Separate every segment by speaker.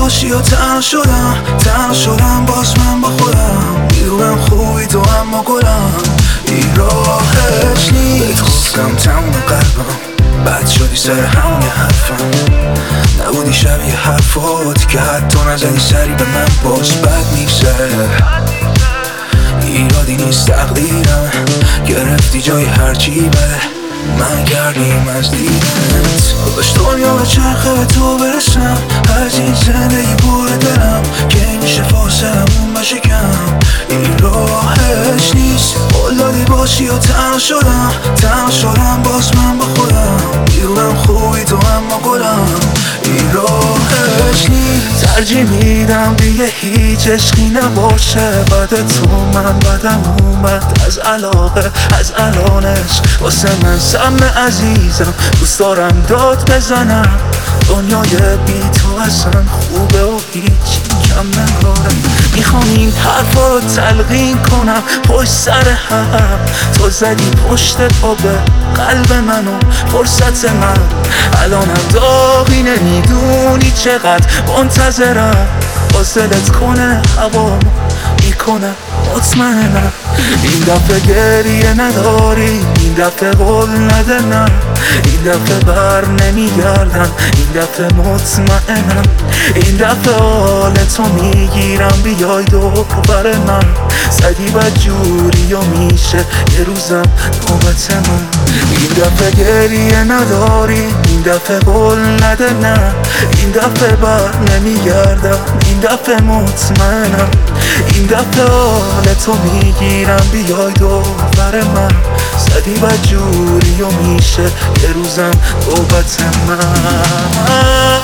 Speaker 1: باشی و تنها شدم باز من با خودم. میدونم خوبی تو اما گلم این راهش نیست. گفتم تموم قلبم بد شدی سر همون حرفم. نبودی شبیه حرفاتی که حتی نزدی سری به من باز بد میگذره. ایرادی نیست تقدیرم گرفتی جای هرچی بده. من کردیم از دیدنت باش دنیا به چرخه به تو برسم. از این زندگی پر دلم که میشه فاصلمون بشه کم. این راهش نیست. قول دادی باشی و تنها شدم باز من با خودم. میدونم خوبی تو اما گلم این راهش نیست. ترجیح میدم دیگه هیچ عشقی نباشه بعد تو. من بدم اومد از علاقه از الانش واسه من سم عزیزم. دوست دارم داد بزنم دنیای بی تو اصلا خوبه و هیچ کم ندارم. میخوام این حرفا رو تلقین کنم پشت سر هم. تو زدی پشت پا به قلب منو فرصت من. الانم داغی نمیدونی چقدر منتظرم. واسلت کنه هوامو میکنه مطمئنم. این دفعه گریه نداری این دفعه قول نده نه. این دفعه بر نمیگردم این دفعه مطمئنم. این دفعه حال تو میگیرم بیای دوباره من. زدی بد جوری و میشه یه روزم نوبت من. این دفعه گریه نداری این دفعه قول نده نه. این دفعه بر نمیگردم این دفعه مطمئنم. این دفعه حال تو میگیرم بیای دوباره من. زدی بد جوری و میشه یه روزم نوبت من.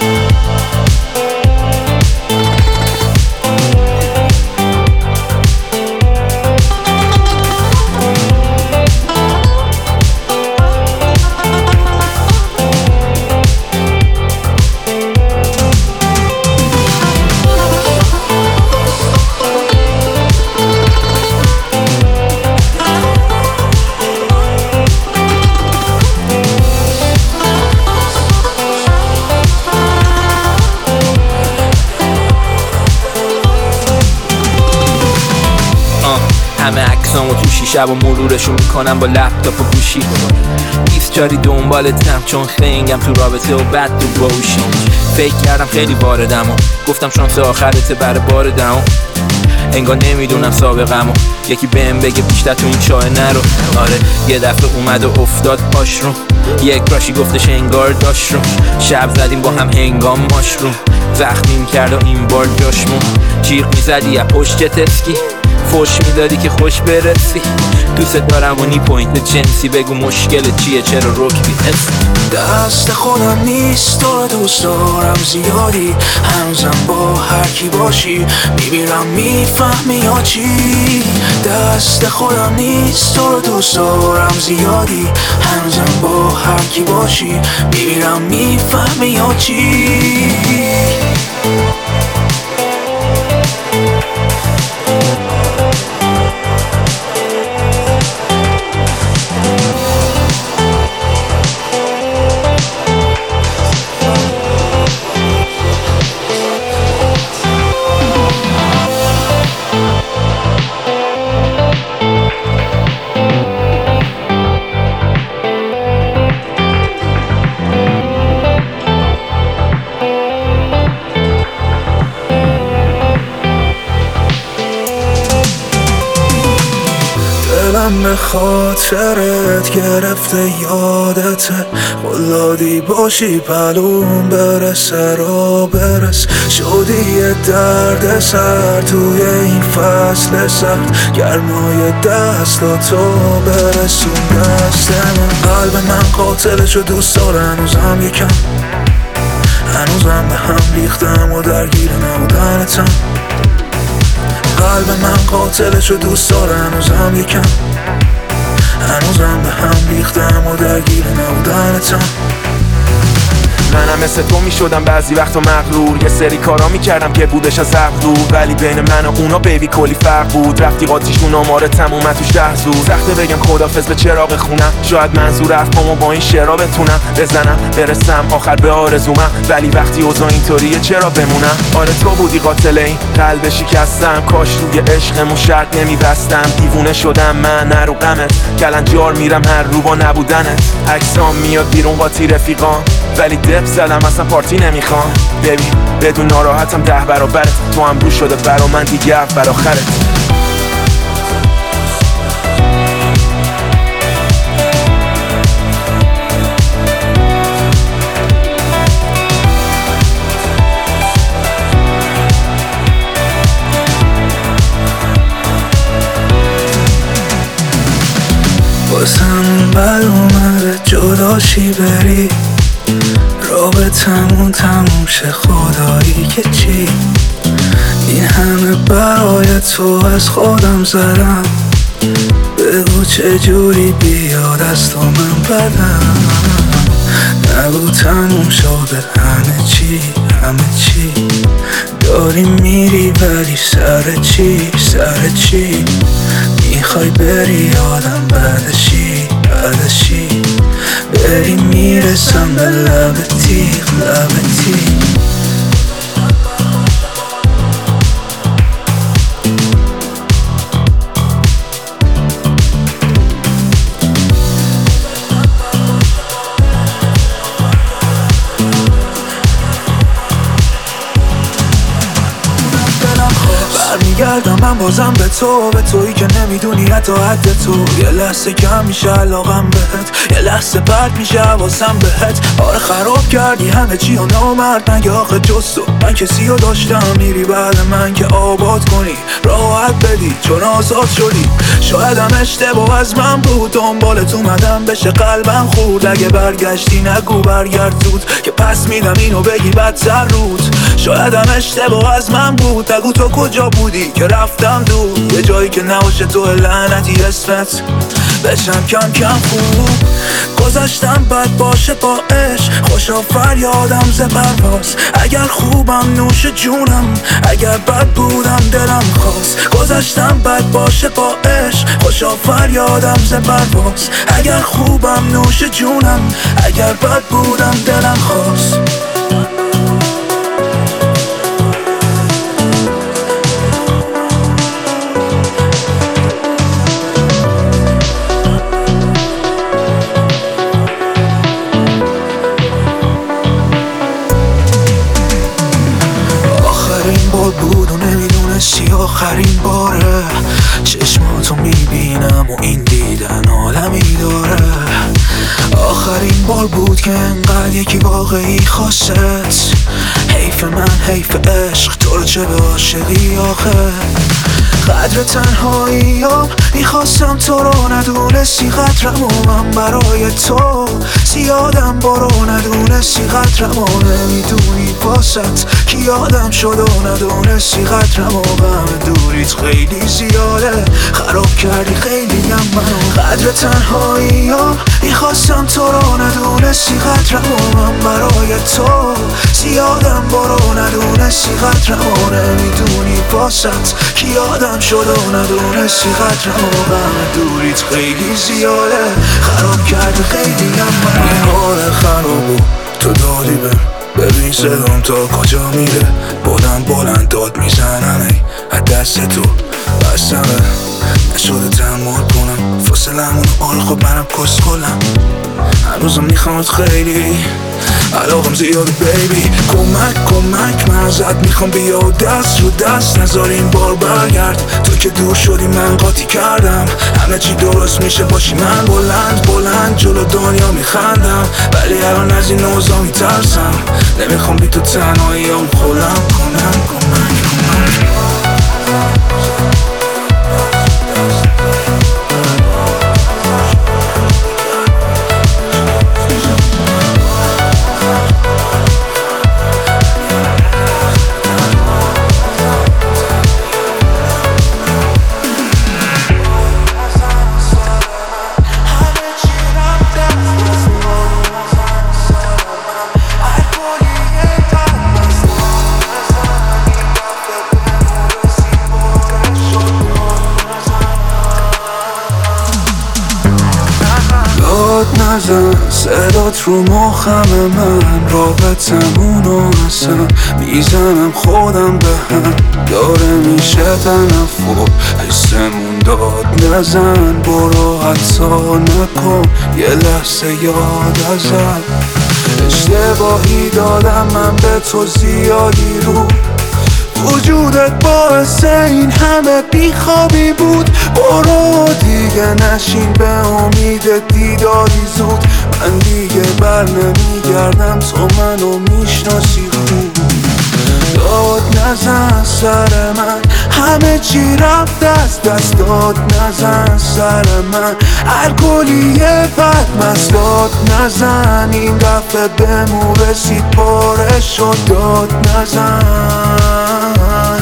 Speaker 2: همه عکسامو تو شیشه و مرورشون میکنم با لپتاپ و گوشی. 20 جاری دنبالتم چون خنگم تو رابطه و بد تو باوشی. فکر کردم خیلی واردم و گفتم شانس آخرته برای بار دهم. انگار نمیدونم سابقمو یکی بهم بگه بیشتر تو این چاه نرو. آره یه دفعه اومد و افتاد پاش رو. یک راشی گفتش انگار داشت رو. شب زدیم با هم هنگام ماشروم. زخمیم کرد و این بار جاشمون. جیغ میزدی یا پشت تسکی. فوش میدادی که خوش برسی. دوست دارم و نی پوینت جنسی. بگو مشکل چیه چرا رکبی هست.
Speaker 1: دست خودم نیست تو دوست دارم زیادی. هنوزم با هر کی باشی میمیرم میفهمی یا چی. دست خودم نیست تو دوست دارم زیادی. هنوزم با هر کی باشی میمیرم میفهمی یا چی. دلم به خاطرت گرفته یادته. قول دادی باشی پلوم برسه را برس. شدی یه درد سر توی این فصل سخت. گرمای دست تو برسون دست من. قلب من قاتلشو دوست داره هنوزم یکم. هنوزم به هم ریختم و درگیر نبودنتم. قلب من قاتلشو دوست داره هنوزم یکم. هنوزم به هم ریختم و درگیر نبودنتم. منم مثل تو میشدم بعضی وقتا مغرور، یه سری کارا میکردم که بودش از عقل دور، ولی بین من و اونا بیبی کلی فرق بود. رفتی قاطیشون آماره تموم توش 10 زور. سخته بگم خدافظ به چراغ خونم، شاید منظور حرفامو با این شعرا بتونم بزنم برسم آخر به آرزومم، ولی وقتی اوضاع اینطوریه چرا بمونم؟ آره تو بودی قاتل این قلب شکستم، کاش روی عشقمون شرط نمیبستم. دیوونه شدم من نرو غمت، کلنجار میرم هر رو با نبودنت. عکسام میاد بیرون قاطی رفیقان، ولی دپ زدم اصلا پارتی نمیخوام. ببین بدون ناراحتم 10 برابرت، تو هم رو شده برا من دیگه بر آخرت.
Speaker 3: واسم بد اومده جداشی بری، رابطمون تموم شه خدایی که چی. این همه برای تو از خودم زدم، بگو چجوری بیاد از تو من بدم. نگو تموم شده همه چی همه چی، داری میری ولی سر چی میخوای بری آدم بعدشی بری میرسم به لب تیغ برمیگردم من بازم به تویی که نمیدونی حتی حد تو. یه لحظه کم میشه علاقم بهت، یه لحظه بد میشه حواسم بهت. آره خراب کردی همه چی و نامرد مگه آخه جز تو من کسی رو داشتم. میری بعد من که آباد کنی راحت بدی چون آزاد شدی. شاید هم اشتباه از من بود، دنبالت اومدم بشه قلبم خورد. اگه برگشتی نگو برگرد زود که پس میدم اینو بگی بدتر رود. شاید هم اشتباه از من بود، نگو تو کجا بودی که رفتم دور. یه جایی که نباشه تو لعنتی اسمت بشم کم کم خوب. گذشتم بد باشه با عشق، خوشا فریادم ز پرواز. اگر خوبم نوش جونم، اگر بد بودم دلم خواست. گذشتم بد باشه با عشق، خوشا فریادم ز پرواز. اگر خوبم نوش جونم، اگر بد بودم دلم خواست. بود و نمیدونستی آخرین باره چشماتو میبینم و این دیدن عالمی داره. آخرین بار بود که انقدر یکی واقعی خواست. حیف من حیف عشق، تو رو چه به عاشقی آخه. قدر تنهاییم میخواستم تو رو ندونستی قدرم و من برای تو زیادم برو ندونستی قدرم و نمیدونی باست کی یادم شد و ندونستی قدرم و غم دوریت خیلی زیاده. خراب کردی خیلی هم منو. قدر تنهاییم میخواستم تو رو ندونستی قدرم و من برای تو زیادم برو ندونستی قدرم و نمیدونی باست کی یادم شد و ندونستی قدرم و غم دوریت خیلی زیاده. خراب کرده خیلی هم من. این حال خرابو تو دادی ببین صدام تا کجا میره. بلند داد میزنم ای از دست تو بستمه. نشده تحمل کنم فاصلمون. آره خب منم کسکلم، هنوزم میخوامت خیلی علاقم زیاده بیبی. کمک من ازت میخوام بیا و دست رو دست نذار این بار برگرد. تو که دور شدی من قاطی کردم، همه چی درست میشه باشی من بلند جلو دنیا میخندم. ولی الان از این اوضاع میترسم، نمیخوام بی تو تنهاییام خودم کنم. کمک نزن صدات رو مخم من، رابطمونو اصلا میزنم خودم به هم، داره میشه تنفر حسمون داد نزن، برو حتی نکن یه لحظه یاد ازت. اشتباهی دادم من به تو زیادی رو، وجودت باعث این همه بیخوابی بود، برو دیگه نشین به امید دیداری زود، من دیگه بر نمیگردم تو منو میشناسی خوب. داد نزن سر من همه چی رفت از دست، داد نزن سر من الکلیه بد مست، داد نزن این دفعه بهمون رسید پاره شد، داد نزن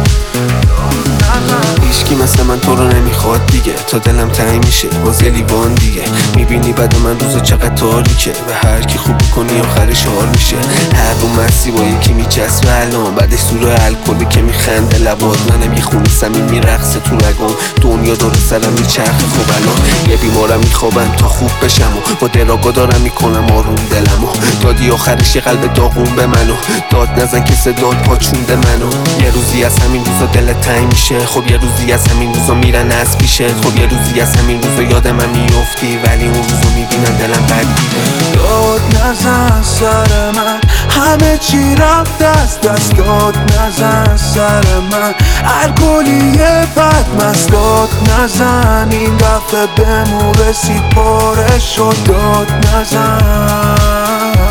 Speaker 3: هیچکی مثل من تو رو نمیخواد دیگه، تا دلم تنگ میشه باز یه لیوان دیگه، میبینی بعد من روزا چقدر تاریکه، به هر کی خوب کنی آخرش حال میشه، هر رو مرسی با یکی میچسبه الان، بعدش سور الکلی که میخنده لبات، منم یه خونی سمیم میرقصه تو رگام، دنیا داره سرم میچرخه خب الان، یه بیمارم میخوابم تا خوب بشم و با دراگا دارم میکنم آروم دلمو، دادی آخرش یه قلب داغون به منو، داد نزن که صدات پاچونده منو، یه روزی از همین روزا دلت تنگ میشه، خب یه روزی از همین روزا میرن از پیشه، خب یه روزی از همین روزا یادم من میافتی، ولی اون روزو میبینن دلم بد میره. داد نزن سر من همه چی رفت از دست، داد نزن سر من الکلیه بد مست، داد نزن این دفعه بهمون رسید پاره شد، داد نزن.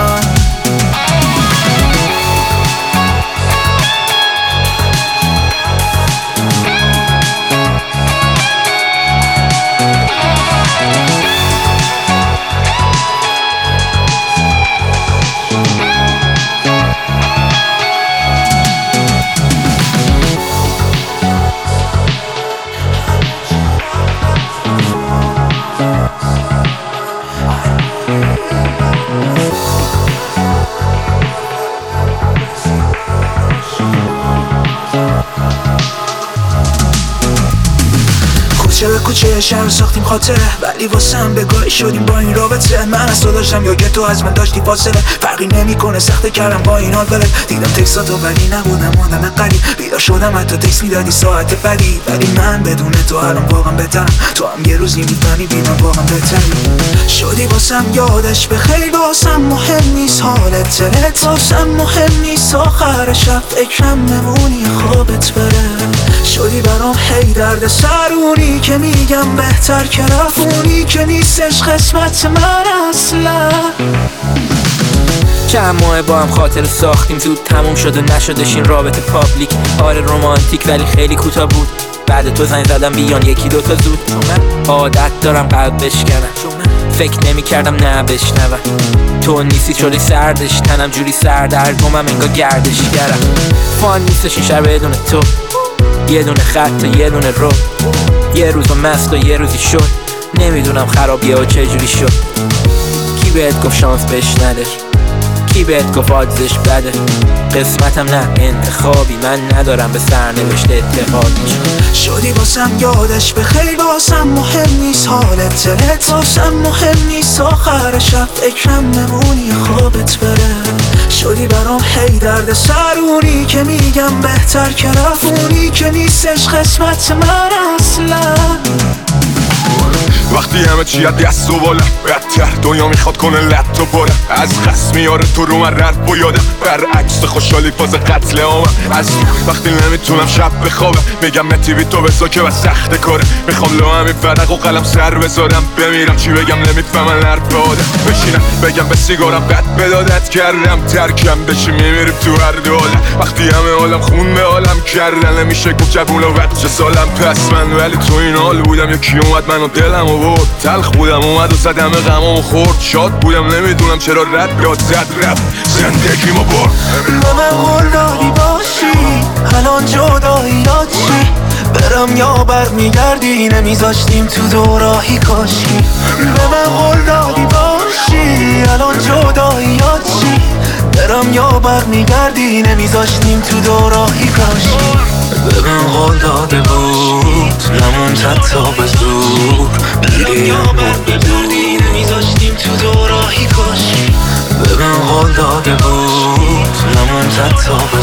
Speaker 3: کوچه به کوچه شهر ساختیم خاطره، ولی واسم بگاهی شدیم با این رابطه، من از تو داشتم یا که تو از من داشتی فاصله، فرقی نمیکنه سخته کردم با این حال بره، دیدم تکساتو ولی نبودم آدم قریب، بیدار شدم حتی تکس میدادی ساعت بدی، ولی من بدون تو الان واقعا بهترم، تو هم یه روز میفهمی بی من واقعا بهتری شدی واسم، یادش به خیلی واسم مهم نیست حالت تلت، واسم مهم نیست آخر شب فکرم نمونی خوابت بره، شدی برام هی درد سرونی که میگم بهتر که رفونی، که نیستش قسمت من اصلا.
Speaker 2: چند ماه با هم خاطر ساختیم، زود تموم شد و نشدش این رابطه پابلیک، آره رومانتیک ولی خیلی کوتاه بود، بعد تو زنگ زدم بیان یکی دوتا زود، عادت دارم قلب بشکنم، فکر نمی کردم نه بشنوم، تو نیستی شدی سردش، تنم جوری سردرگمم انگار گردشی گرم، فان نیستش این شهر بدون تو، یه دونه خط و یه دونه رو، یه روز مست و یه روزی شد، نمیدونم خرابیه و چجوری شد، کی بهت گفت شانس بهش نده، کی بهت گفت آدزش بده، قسمتم نه انتخابی، من ندارم به سرنوشت اعتقادی،
Speaker 3: شدی واسم یادش به خیلی واسم مهم نیست حالت تلت، واسم مهم نیست آخر شب فکرم نمونی خوابت بره، شدی برام هی درد سرونی که میگم بهتر که رفونی، که نیستش قسمت من اصلا.
Speaker 4: وقتی همه چی از دست و بالا بدتر، دنیا میخواد کنه لط و پاره، از قسم میاره تو رو من رد و یادم، برعکس خوشحالی فاز قتل عامم، از وقتی نمیتونم شب بخوابم میگم نتی بی تو بسا که بس سخت کاره، میخوام لو همین ورق و قلم سر بذارم، بمیرم چی بگم نمیفهمن حرف آدم، بشینم بگم به سیگارم قد بدادت کردم، ترکم بشی میمیریم تو هر دوله، وقتی همه عالم خون به عالم کردن، نمیشه گفت جوون و بچه سالم پس من، ولی تو این حال بودم یکی اومد منو دلم و برد، تلخ بودم اومد و زد همه غمامو خورد، شاد بودم نمیدونم چرا رد بیاد زد رفت زندگیمو برد.
Speaker 3: به من قول دادی باشی الان جداییات چی، برم یا برمیگردی نمیذاشتیم تو دوراهی کاشی، به من قول دادی باشی الان جداییات چی، برم یا برمیگردی نمیذاشتیم تو دوراهی کاشی، به من قول داده بود نمون تا به زور، برم یا برمیگردی نمیذاشتیم داشتیم تو دوراهی کاش به من قول داده بود نمون تا